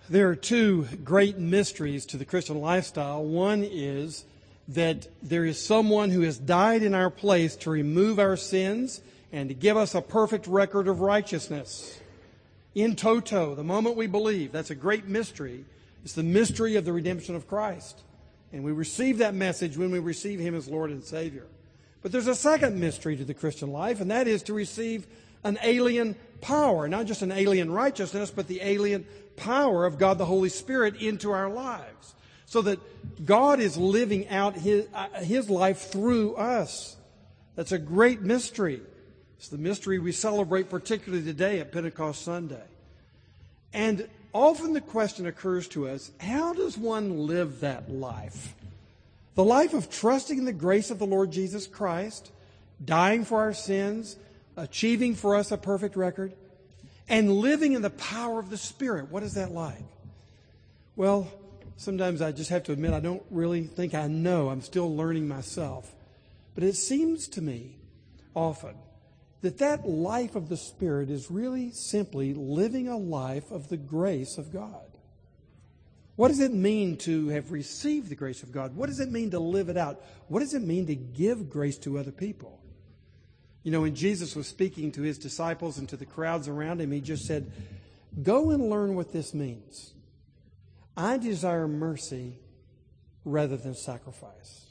There are two great mysteries to the Christian lifestyle. One is that there is someone who has died in our place to remove our sins and to give us a perfect record of righteousness. In toto, the moment we believe, that's a great mystery. It's the mystery of the redemption of Christ. And we receive that message when we receive Him as Lord and Savior. But there's a second mystery to the Christian life, and that is to receive an alien power, not just an alien righteousness, but the alien power of God the Holy Spirit into our lives, so that God is living out His life through us. That's a great mystery. It's the mystery we celebrate particularly today at Pentecost Sunday. And often the question occurs to us, how does one live that life? The life of trusting in the grace of the Lord Jesus Christ, dying for our sins, achieving for us a perfect record, and living in the power of the Spirit. What is that like? Well, sometimes I just have to admit I don't really think I know. I'm still learning myself. But it seems to me often that life of the Spirit is really simply living a life of the grace of God. What does it mean to have received the grace of God? What does it mean to live it out? What does it mean to give grace to other people? You know, when Jesus was speaking to His disciples and to the crowds around Him, He just said, "Go and learn what this means. I desire mercy rather than sacrifice."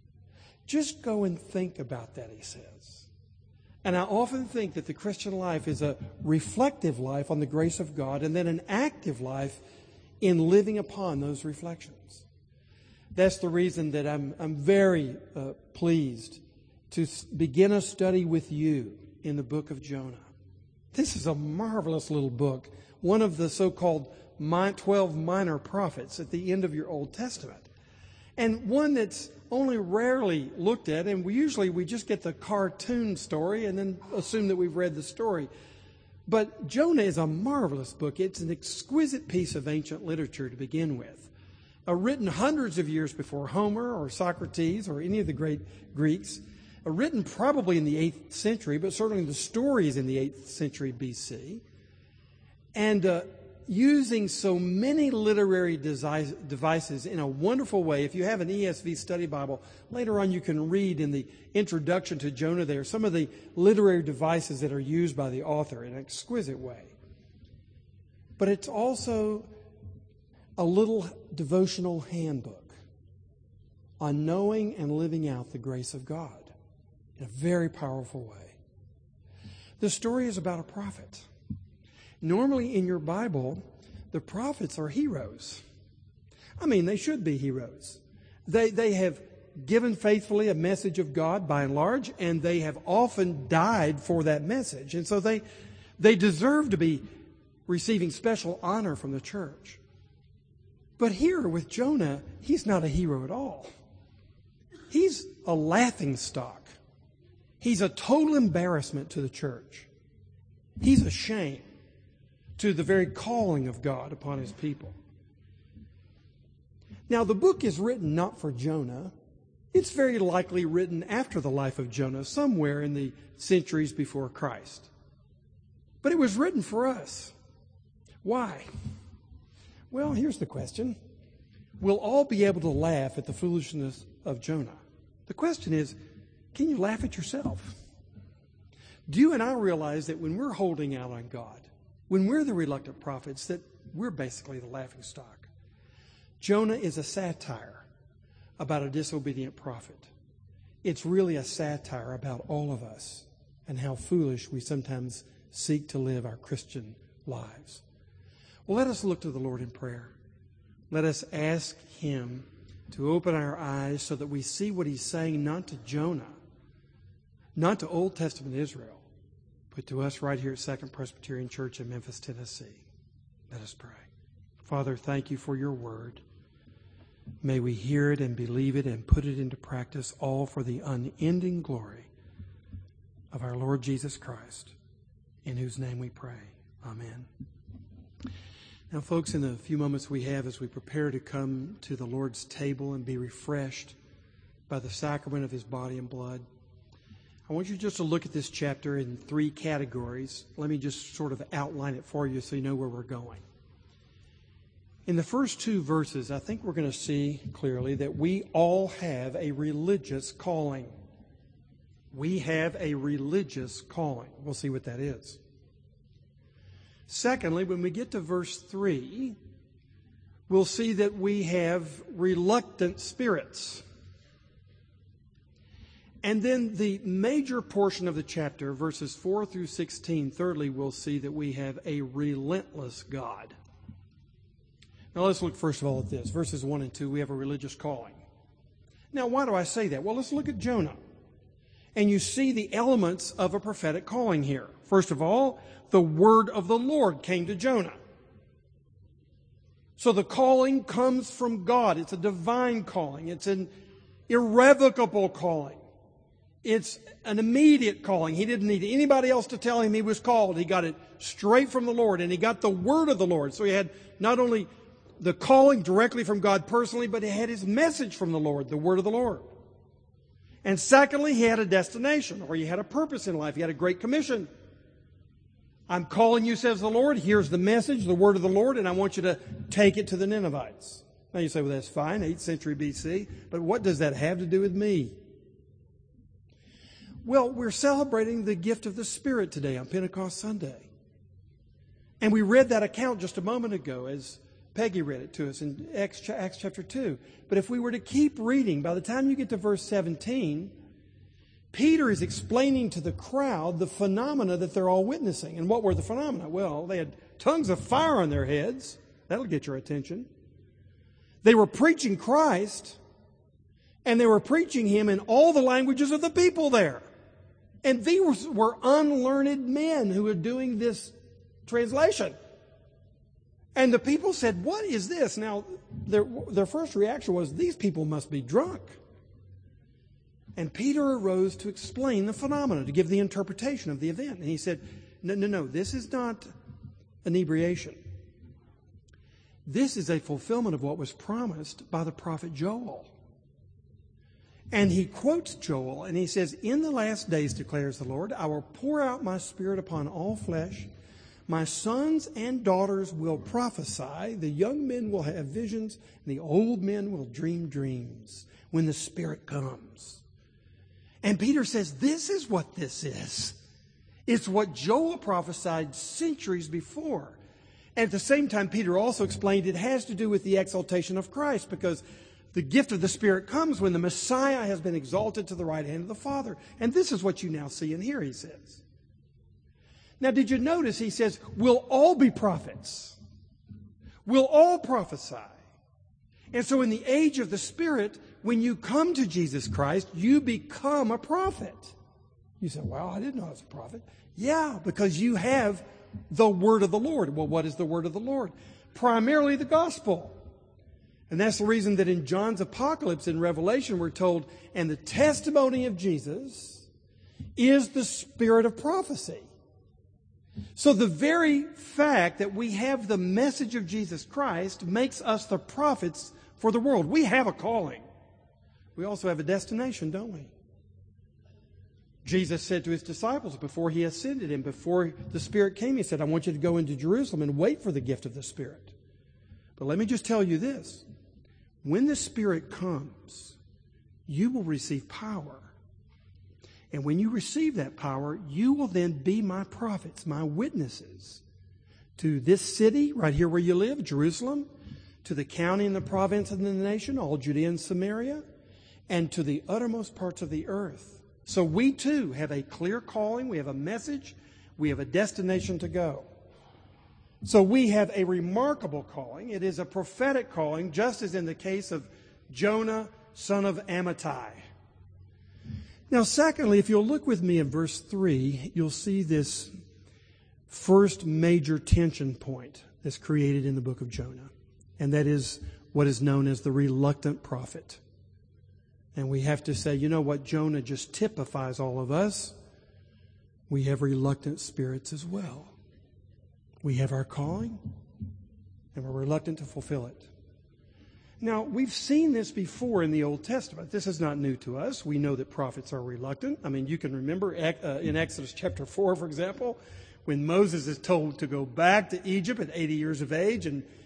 Just go and think about that, He says. And I often think that the Christian life is a reflective life on the grace of God and then an active life in living upon those reflections. That's the reason that I'm very pleased to begin a study with you in the book of Jonah. This is a marvelous little book, one of the so-called 12 minor prophets at the end of your Old Testament, and one that's only rarely looked at, and we just get the cartoon story and then assume that we've read the story. But Jonah is a marvelous book. It's an exquisite piece of ancient literature to begin with, written hundreds of years before Homer or Socrates or any of the great Greeks, written probably in the 8th century, but certainly the story is in the 8th century BC, and using so many literary devices in a wonderful way. If you have an ESV study Bible, later on you can read in the introduction to Jonah there some of the literary devices that are used by the author in an exquisite way. But it's also a little devotional handbook on knowing and living out the grace of God in a very powerful way. The story is about a prophet. Normally in your Bible, the prophets are heroes. I mean, they should be heroes. They have given faithfully a message of God by and large, and they have often died for that message. And so they deserve to be receiving special honor from the church. But here with Jonah, he's not a hero at all. He's a laughingstock. He's a total embarrassment to the church. He's a shame to the very calling of God upon His people. Now, the book is written not for Jonah. It's very likely written after the life of Jonah, somewhere in the centuries before Christ. But it was written for us. Why? Well, here's the question. We'll all be able to laugh at the foolishness of Jonah. The question is, can you laugh at yourself? Do you and I realize that when we're holding out on God, when we're the reluctant prophets, that we're basically the laughingstock? Jonah is a satire about a disobedient prophet. It's really a satire about all of us and how foolish we sometimes seek to live our Christian lives. Well, let us look to the Lord in prayer. Let us ask Him to open our eyes so that we see what He's saying, not to Jonah, not to Old Testament Israel, but to us right here at Second Presbyterian Church in Memphis, Tennessee. Let us pray. Father, thank You for Your word. May we hear it and believe it and put it into practice, all for the unending glory of our Lord Jesus Christ, in whose name we pray. Amen. Now, folks, in the few moments we have as we prepare to come to the Lord's table and be refreshed by the sacrament of His body and blood, I want you just to look at this chapter in 3 categories. Let me just sort of outline it for you so you know where we're going. In the first two verses, I think we're going to see clearly that we all have a religious calling. We have a religious calling. We'll see what that is. Secondly, when we get to verse 3, we'll see that we have reluctant spirits. And then the major portion of the chapter, verses 4 through 16, thirdly, we'll see that we have a relentless God. Now let's look first of all at this. Verses 1 and 2, we have a religious calling. Now why do I say that? Well, let's look at Jonah. And you see the elements of a prophetic calling here. First of all, the word of the Lord came to Jonah. So the calling comes from God. It's a divine calling. It's an irrevocable calling. It's an immediate calling. He didn't need anybody else to tell him he was called. He got it straight from the Lord, and he got the word of the Lord. So he had not only the calling directly from God personally, but he had his message from the Lord, the word of the Lord. And secondly, he had a destination, or he had a purpose in life. He had a great commission. I'm calling you, says the Lord. Here's the message, the word of the Lord, and I want you to take it to the Ninevites. Now you say, well, that's fine, 8th century BC, but what does that have to do with me? Well, we're celebrating the gift of the Spirit today on Pentecost Sunday. And we read that account just a moment ago as Peggy read it to us in Acts chapter 2. But if we were to keep reading, by the time you get to verse 17, Peter is explaining to the crowd the phenomena that they're all witnessing. And what were the phenomena? Well, they had tongues of fire on their heads. That'll get your attention. They were preaching Christ, and they were preaching Him in all the languages of the people there. And these were unlearned men who were doing this translation. And the people said, what is this? Now, their first reaction was, these people must be drunk. And Peter arose to explain the phenomena, to give the interpretation of the event. And he said, no, this is not inebriation. This is a fulfillment of what was promised by the prophet Joel. And he quotes Joel, and he says, in the last days, declares the Lord, I will pour out my Spirit upon all flesh. My sons and daughters will prophesy. The young men will have visions, and the old men will dream dreams when the Spirit comes. And Peter says, this is what this is. It's what Joel prophesied centuries before. And at the same time, Peter also explained it has to do with the exaltation of Christ, because the gift of the Spirit comes when the Messiah has been exalted to the right hand of the Father. And this is what you now see and hear, he says. Now, did you notice he says, we'll all be prophets. We'll all prophesy. And so in the age of the Spirit, when you come to Jesus Christ, you become a prophet. You say, well, I didn't know I was a prophet. Yeah, because you have the word of the Lord. Well, what is the word of the Lord? Primarily the gospel. And that's the reason that in John's apocalypse in Revelation we're told, and the testimony of Jesus is the spirit of prophecy. So the very fact that we have the message of Jesus Christ makes us the prophets for the world. We have a calling. We also have a destination, don't we? Jesus said to his disciples before he ascended and before the Spirit came, he said, I want you to go into Jerusalem and wait for the gift of the Spirit. But let me just tell you this. When the Spirit comes, you will receive power. And when you receive that power, you will then be my prophets, my witnesses to this city right here where you live, Jerusalem, to the county and the province and the nation, all Judea and Samaria, and to the uttermost parts of the earth. So we too have a clear calling, we have a message, we have a destination to go. So we have a remarkable calling. It is a prophetic calling, just as in the case of Jonah, son of Amittai. Now, secondly, if you'll look with me in verse 3, you'll see this first major tension point that's created in the book of Jonah. And that is what is known as the reluctant prophet. And we have to say, you know what? Jonah just typifies all of us. We have reluctant spirits as well. We have our calling, and we're reluctant to fulfill it. Now, we've seen this before in the Old Testament. This is not new to us. We know that prophets are reluctant. I mean, you can remember in Exodus chapter 4, for example, when Moses is told to go back to Egypt at 80 years of age and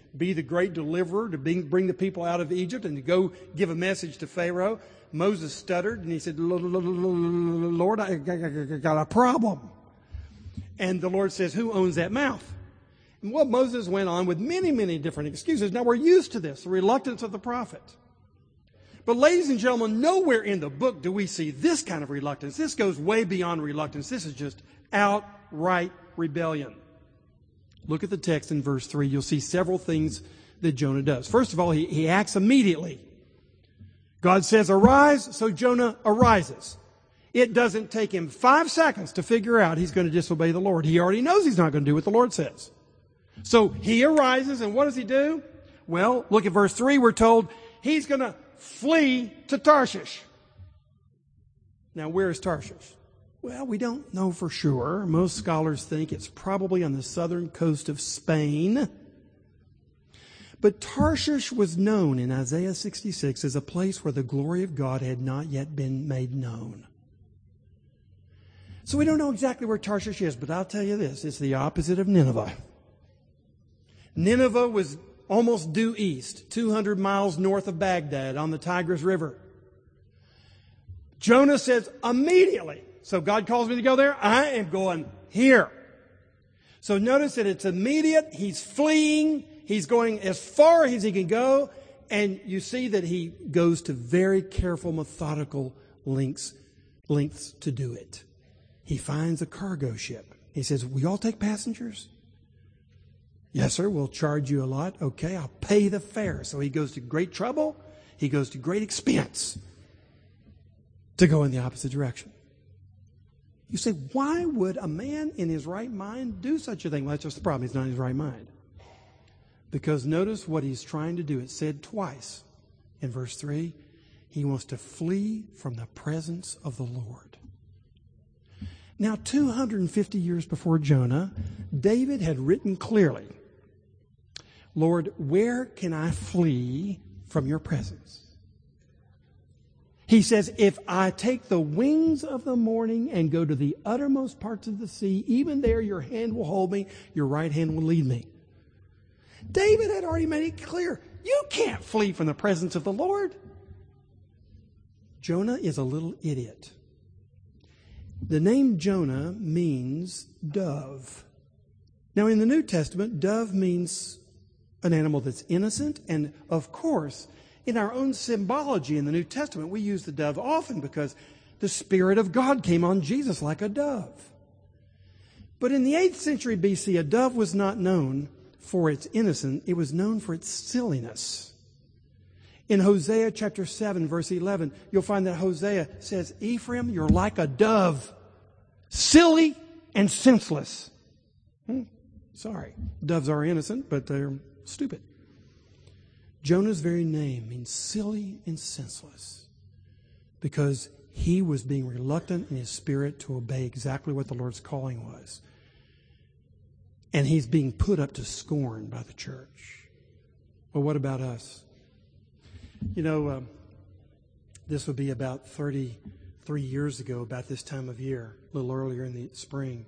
be the great deliverer, to bring the people out of Egypt and to go give a message to Pharaoh. Moses stuttered and he said, Lord, I got a problem. And the Lord says, who owns that mouth? And well, Moses went on with many, many different excuses. Now, we're used to this, the reluctance of the prophet. But ladies and gentlemen, nowhere in the book do we see this kind of reluctance. This goes way beyond reluctance. This is just outright rebellion. Look at the text in verse 3. You'll see several things that Jonah does. First of all, he acts immediately. God says, arise, so Jonah arises. It doesn't take him 5 seconds to figure out he's going to disobey the Lord. He already knows he's not going to do what the Lord says. So he arises, and what does he do? Well, look at verse 3. We're told he's going to flee to Tarshish. Now, where is Tarshish? Well, we don't know for sure. Most scholars think it's probably on the southern coast of Spain. But Tarshish was known in Isaiah 66 as a place where the glory of God had not yet been made known. So we don't know exactly where Tarshish is, but I'll tell you this, it's the opposite of Nineveh. Nineveh was almost due east, 200 miles north of Baghdad on the Tigris River. Jonah says immediately, so God calls me to go there, I am going here. So notice that it's immediate, he's fleeing, he's going as far as he can go, and you see that he goes to very careful, methodical lengths to do it. He finds a cargo ship. He says, will you all take passengers? Yes, sir, we'll charge you a lot. Okay, I'll pay the fare. So he goes to great trouble. He goes to great expense to go in the opposite direction. You say, why would a man in his right mind do such a thing? Well, that's just the problem. He's not in his right mind. Because notice what he's trying to do. It said twice in verse 3, he wants to flee from the presence of the Lord. Now, 250 years before Jonah, David had written clearly, Lord, where can I flee from your presence? He says, if I take the wings of the morning and go to the uttermost parts of the sea, even there your hand will hold me, your right hand will lead me. David had already made it clear, you can't flee from the presence of the Lord. Jonah is a little idiot. The name Jonah means dove. Now, in the New Testament, dove means an animal that's innocent. And, of course, in our own symbology in the New Testament, we use the dove often because the Spirit of God came on Jesus like a dove. But in the 8th century BC, a dove was not known for its innocence. It was known for its silliness. In Hosea chapter 7, verse 11, you'll find that Hosea says, Ephraim, you're like a dove, silly and senseless. Sorry, doves are innocent, but they're stupid. Jonah's very name means silly and senseless because he was being reluctant in his spirit to obey exactly what the Lord's calling was. And he's being put up to scorn by the church. Well, what about us? You know, this would be about 33 years ago, about this time of year, a little earlier in the spring.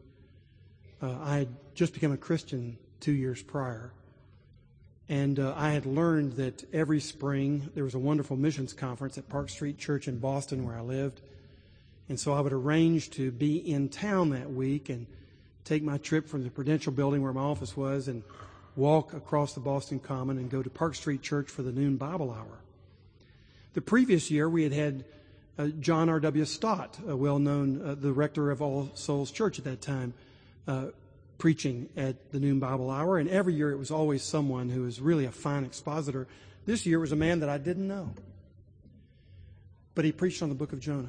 I had just become a Christian 2 years prior. And I had learned that every spring there was a wonderful missions conference at Park Street Church in Boston where I lived. And so I would arrange to be in town that week and take my trip from the Prudential building where my office was and walk across the Boston Common and go to Park Street Church for the noon Bible hour. The previous year, we had John R.W. Stott, a well-known, the rector of All Souls Church at that time, preaching at the noon Bible hour. And every year it was always someone who was really a fine expositor. This year it was a man that I didn't know. But he preached on the book of Jonah.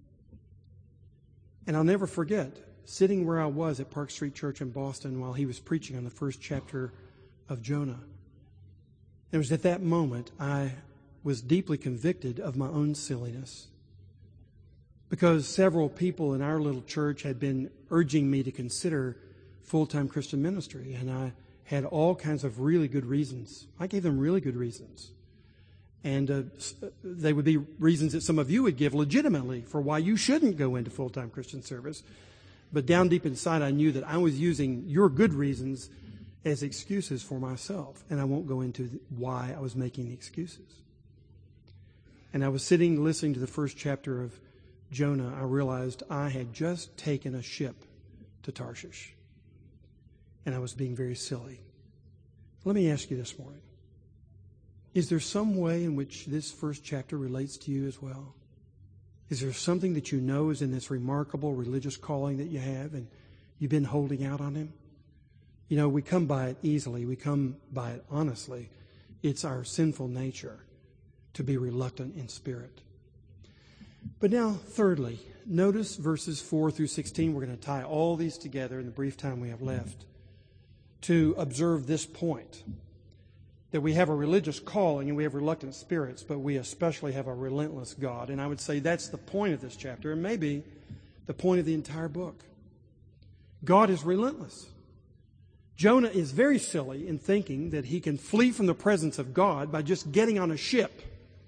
And I'll never forget sitting where I was at Park Street Church in Boston while he was preaching on the first chapter of Jonah. It was at that moment I was deeply convicted of my own silliness because several people in our little church had been urging me to consider full-time Christian ministry, and I had all kinds of really good reasons. I gave them really good reasons. And they would be reasons that some of you would give legitimately for why you shouldn't go into full-time Christian service. But down deep inside, I knew that I was using your good reasons as excuses for myself. And I won't go into why I was making the excuses. And I was sitting listening to the first chapter of Jonah. I realized I had just taken a ship to Tarshish. And I was being very silly. Let me ask you this morning. Is there some way in which this first chapter relates to you as well? Is there something that you know is in this remarkable religious calling that you have and you've been holding out on Him? You know, we come by it easily. We come by it honestly. It's our sinful nature to be reluctant in spirit. But now, thirdly, notice verses 4 through 16. We're going to tie all these together in the brief time we have left to observe this point. That we have a religious calling and we have reluctant spirits, but we especially have a relentless God. And I would say that's the point of this chapter, and maybe the point of the entire book. God is relentless. Jonah is very silly in thinking that he can flee from the presence of God by just getting on a ship.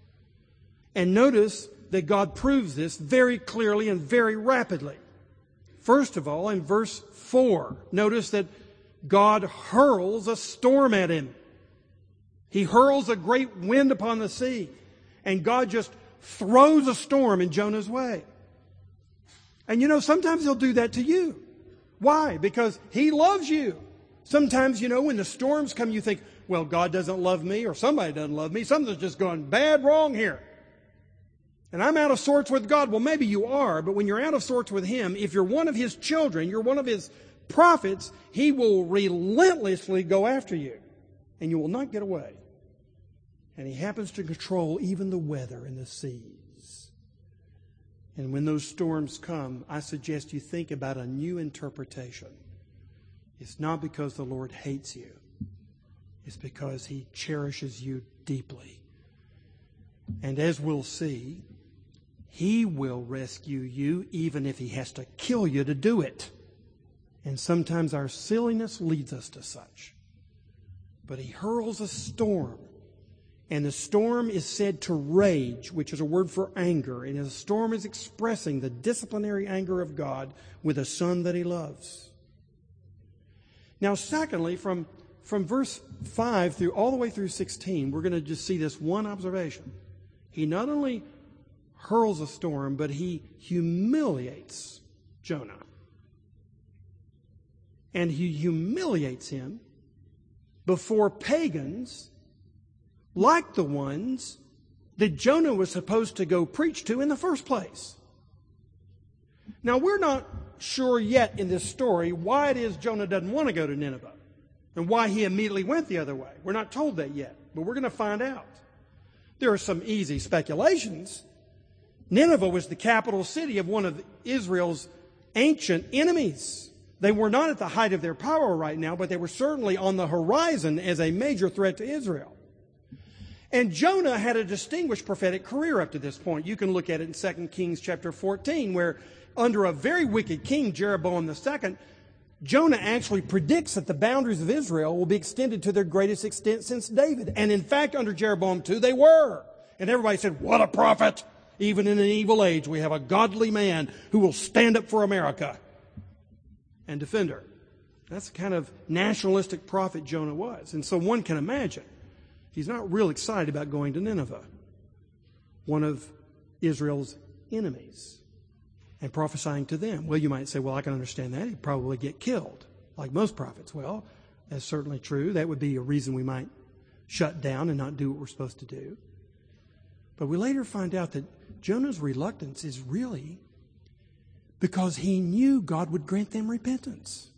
And notice that God proves this very clearly and very rapidly. First of all, in verse 4, notice that God hurls a storm at him. He hurls a great wind upon the sea. And God just throws a storm in Jonah's way. And you know, sometimes He'll do that to you. Why? Because He loves you. Sometimes, you know, when the storms come, you think, well, God doesn't love me or somebody doesn't love me. Something's just gone bad wrong here. And I'm out of sorts with God. Well, maybe you are, but when you're out of sorts with Him, if you're one of His children, you're one of His prophets, He will relentlessly go after you. And you will not get away. And He happens to control even the weather and the seas. And when those storms come, I suggest you think about a new interpretation. It's not because the Lord hates you. It's because He cherishes you deeply. And as we'll see, He will rescue you even if He has to kill you to do it. And sometimes our silliness leads us to such. But He hurls a storm. And the storm is said to rage, which is a word for anger. And the storm is expressing the disciplinary anger of God with a son that He loves. Now, secondly, from verse 5 through all the way through 16, we're going to just see this one observation. He not only hurls a storm, but He humiliates Jonah. And He humiliates him before pagans like the ones that Jonah was supposed to go preach to in the first place. Now, we're not sure yet in this story why it is Jonah doesn't want to go to Nineveh and why he immediately went the other way. We're not told that yet, but we're going to find out. There are some easy speculations. Nineveh was the capital city of one of Israel's ancient enemies. They were not at the height of their power right now, but they were certainly on the horizon as a major threat to Israel. And Jonah had a distinguished prophetic career up to this point. You can look at it in 2 Kings chapter 14, where under a very wicked king, Jeroboam II, Jonah actually predicts that the boundaries of Israel will be extended to their greatest extent since David. And in fact, under Jeroboam II, they were. And everybody said, what a prophet! Even in an evil age, we have a godly man who will stand up for America and defend her. That's the kind of nationalistic prophet Jonah was. And so one can imagine he's not real excited about going to Nineveh, one of Israel's enemies, and prophesying to them. Well, you might say, well, I can understand that. He'd probably get killed, like most prophets. Well, that's certainly true. That would be a reason we might shut down and not do what we're supposed to do. But we later find out that Jonah's reluctance is really because he knew God would grant them repentance.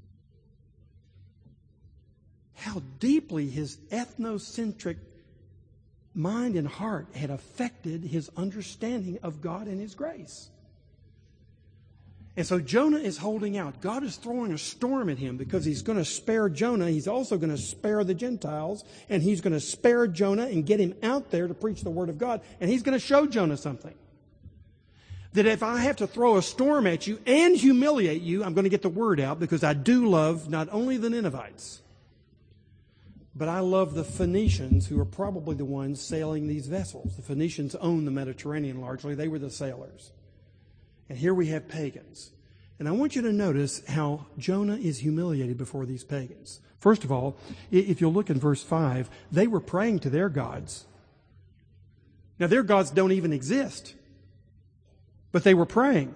How deeply his ethnocentric mind and heart had affected his understanding of God and His grace. And so Jonah is holding out. God is throwing a storm at him because He's going to spare Jonah. He's also going to spare the Gentiles. And He's going to spare Jonah and get him out there to preach the Word of God. And He's going to show Jonah something. That if I have to throw a storm at you and humiliate you, I'm going to get the word out because I do love not only the Ninevites, but I love the Phoenicians, who are probably the ones sailing these vessels. The Phoenicians owned the Mediterranean largely. They were the sailors. And here we have pagans. And I want you to notice how Jonah is humiliated before these pagans. First of all, if you'll look in verse 5, they were praying to their gods. Now, their gods don't even exist, but they were praying.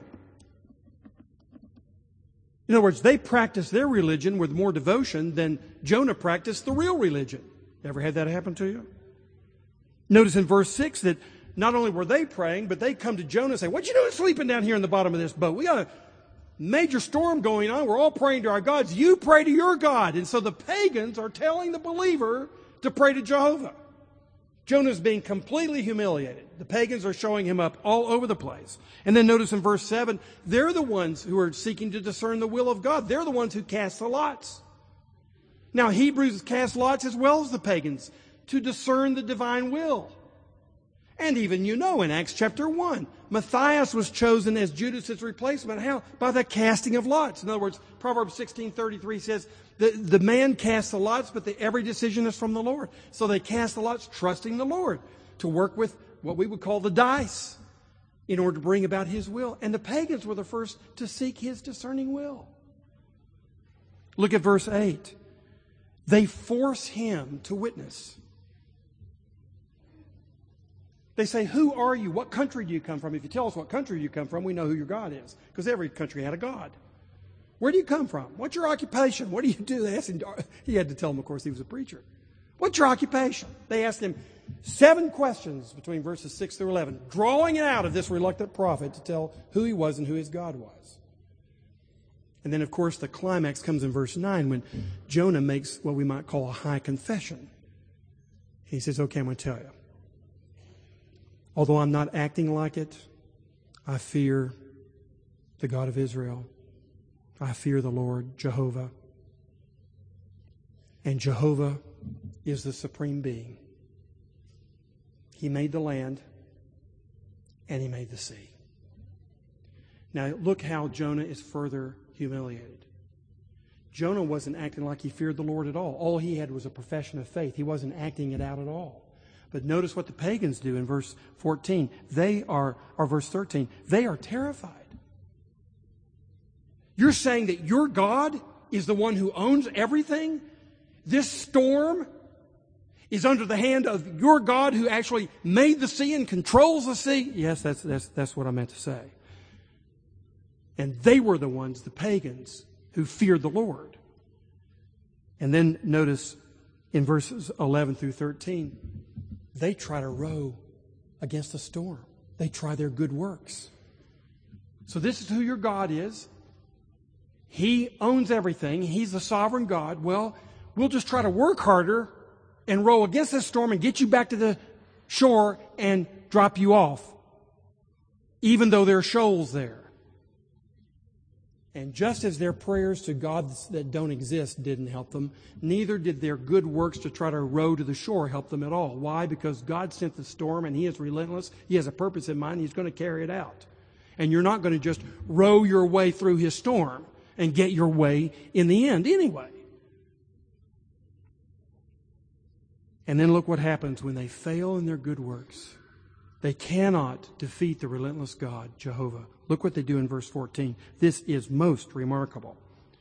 In other words, they practiced their religion with more devotion than Jonah practiced the real religion. Ever had that happen to you? Notice in verse 6 that not only were they praying, but they come to Jonah and say, "What you doing sleeping down here in the bottom of this boat? We got a major storm going on. We're all praying to our gods. You pray to your God." And so the pagans are telling the believer to pray to Jehovah. Jonah's being completely humiliated. The pagans are showing him up all over the place. And then notice in verse 7, they're the ones who are seeking to discern the will of God. They're the ones who cast the lots. Now, Hebrews cast lots as well as the pagans to discern the divine will. And even in Acts chapter 1, Matthias was chosen as Judas' replacement. How? By the casting of lots. In other words, Proverbs 16:33 says, the man casts the lots, but every decision is from the Lord. So they cast the lots, trusting the Lord to work with what we would call the dice in order to bring about His will. And the pagans were the first to seek His discerning will. Look at verse 8. They force him to witness. They say, "Who are you? What country do you come from?" If you tell us what country you come from, we know who your God is, because every country had a God. "Where do you come from? What's your occupation? What do you do?" They asked him. He had to tell them, of course, he was a preacher. "What's your occupation?" They asked him 7 questions between verses 6 through 11, drawing it out of this reluctant prophet to tell who he was and who his God was. And then, of course, the climax comes in verse 9 when Jonah makes what we might call a high confession. He says, "Okay, I'm going to tell you. Although I'm not acting like it, I fear the God of Israel. I fear the Lord, Jehovah. And Jehovah is the supreme being. He made the land and He made the sea." Now look how Jonah is further humiliated. Jonah wasn't acting like he feared the Lord at all. All he had was a profession of faith. He wasn't acting it out at all. But notice what the pagans do in verse 14. Verse 13. They are terrified. You're saying that your God is the one who owns everything? This storm is under the hand of your God who actually made the sea and controls the sea? Yes, that's what I meant to say. And they were the ones, the pagans, who feared the Lord. And then notice in verses 11 through 13, they try to row against the storm. They try their good works. So this is who your God is. He owns everything. He's the sovereign God. Well, we'll just try to work harder and row against this storm and get you back to the shore and drop you off, even though there are shoals there. And just as their prayers to gods that don't exist didn't help them, neither did their good works to try to row to the shore help them at all. Why? Because God sent the storm and He is relentless. He has a purpose in mind. He's going to carry it out. And you're not going to just row your way through His storm and get your way in the end anyway. And then look what happens when they fail in their good works. They cannot defeat the relentless God, Jehovah. Look what they do in verse 14. This is most remarkable.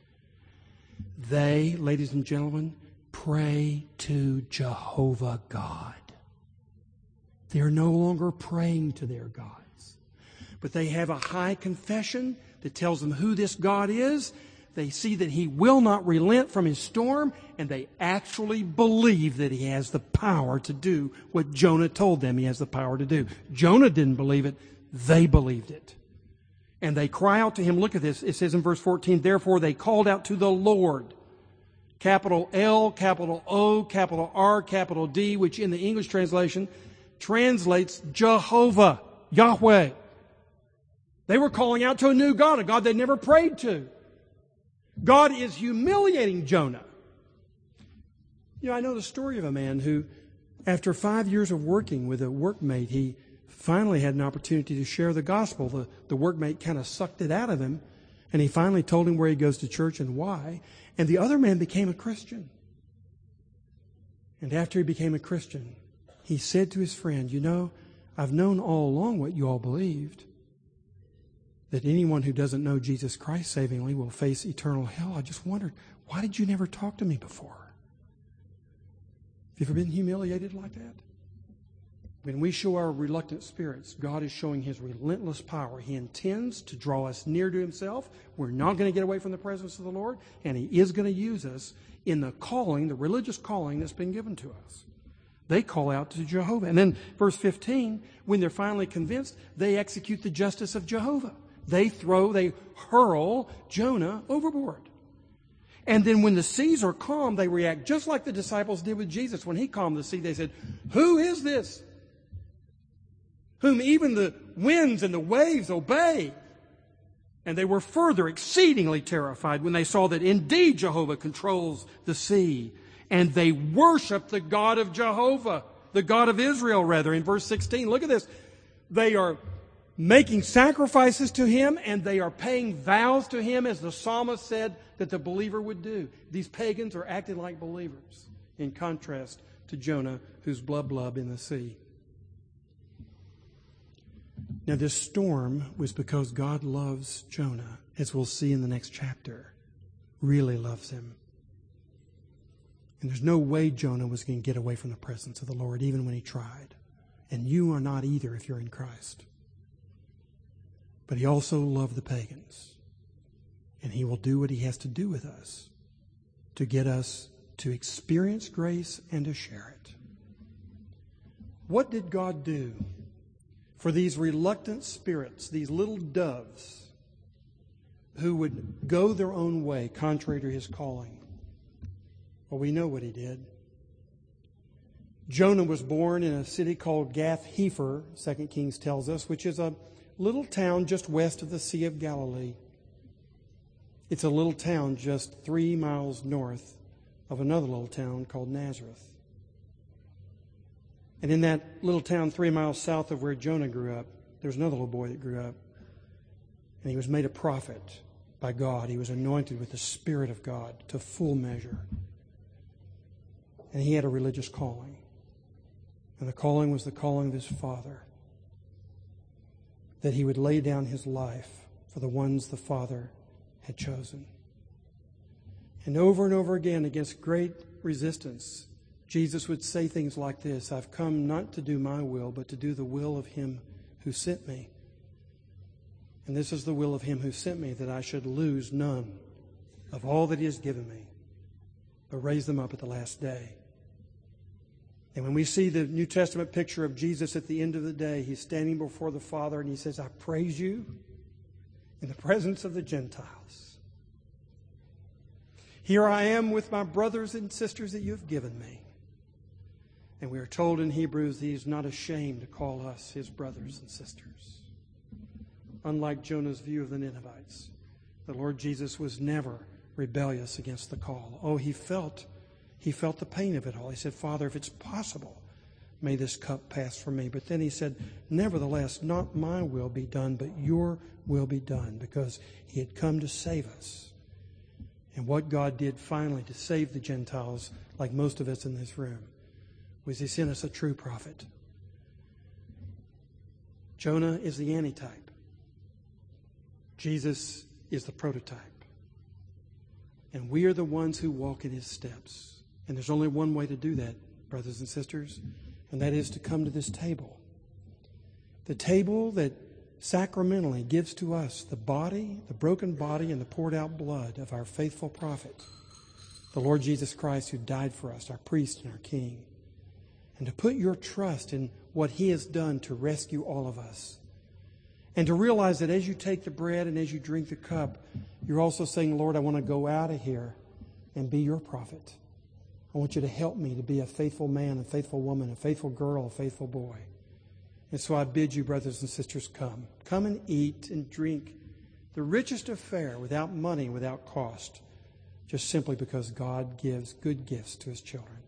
They, ladies and gentlemen, pray to Jehovah God. They are no longer praying to their gods, but they have a high confession that tells them who this God is. They see that He will not relent from His storm, and they actually believe that He has the power to do what Jonah told them He has the power to do. Jonah didn't believe it. They believed it. And they cry out to Him. Look at this. It says in verse 14, therefore they called out to the Lord. Capital L, capital O, capital R, capital D, which in the English translation translates Jehovah, Yahweh. They were calling out to a new God, a God they'd never prayed to. God is humiliating Jonah. I know the story of a man who, after 5 years of working with a workmate, he finally had an opportunity to share the gospel. The workmate kind of sucked it out of him, and he finally told him where he goes to church and why. And the other man became a Christian. And after he became a Christian, he said to his friend, I've known all along what you all believed. that anyone who doesn't know Jesus Christ savingly will face eternal hell. I just wondered, why did you never talk to me before? Have you ever been humiliated like that? When we show our reluctant spirits, God is showing His relentless power. He intends to draw us near to Himself. We're not going to get away from the presence of the Lord, and He is going to use us in the calling, the religious calling that's been given to us. They call out to Jehovah. And then verse 15, when they're finally convinced, they execute the justice of Jehovah. They hurl Jonah overboard. And then when the seas are calm, they react just like the disciples did with Jesus. When He calmed the sea, they said, "Who is this, whom even the winds and the waves obey?" And they were further exceedingly terrified when they saw that indeed Jehovah controls the sea. And they worshiped the God of Jehovah, the God of Israel, rather. In verse 16, look at this. They are making sacrifices to Him, and they are paying vows to Him, as the psalmist said that the believer would do. These pagans are acting like believers, in contrast to Jonah, who's blub in the sea. Now, this storm was because God loves Jonah, as we'll see in the next chapter. Really loves him. And there's no way Jonah was going to get away from the presence of the Lord, even when he tried. And you are not either if you're in Christ. But He also loved the pagans. And He will do what He has to do with us to get us to experience grace and to share it. What did God do for these reluctant spirits, these little doves, who would go their own way contrary to His calling? Well, we know what He did. Jonah was born in a city called Gath-Hepher, 2 Kings tells us, which is a little town just west of the Sea of Galilee. It's a little town just 3 miles north of another little town called Nazareth. And in that little town 3 miles south of where Jonah grew up, there was another little boy that grew up. And he was made a prophet by God. He was anointed with the Spirit of God to full measure. And he had a religious calling. And the calling was the calling of his father. That he would lay down his life for the ones the Father had chosen. And over again, against great resistance, Jesus would say things like this: "I've come not to do my will, but to do the will of Him who sent me. And this is the will of Him who sent me, that I should lose none of all that He has given me, but raise them up at the last day." And when we see the New Testament picture of Jesus at the end of the day, He's standing before the Father and He says, "I praise you in the presence of the Gentiles. Here I am with my brothers and sisters that you have given me." And we are told in Hebrews that He's not ashamed to call us His brothers and sisters. Unlike Jonah's view of the Ninevites, the Lord Jesus was never rebellious against the call. Oh, He felt the pain of it all. He said, "Father, if it's possible, may this cup pass from me." But then He said, "Nevertheless, not my will be done, but your will be done," because He had come to save us. And what God did finally to save the Gentiles, like most of us in this room, was He sent us a true prophet. Jonah is the antitype. Jesus is the prototype. And we are the ones who walk in His steps. And there's only one way to do that, brothers and sisters, and that is to come to this table. The table that sacramentally gives to us the body, the broken body, and the poured out blood of our faithful prophet, the Lord Jesus Christ, who died for us, our priest and our King. And to put your trust in what He has done to rescue all of us. And to realize that as you take the bread and as you drink the cup, you're also saying, "Lord, I want to go out of here and be your prophet. I want you to help me to be a faithful man, a faithful woman, a faithful girl, a faithful boy." And so I bid you, brothers and sisters, come. Come and eat and drink the richest of fare, without money, without cost, just simply because God gives good gifts to His children.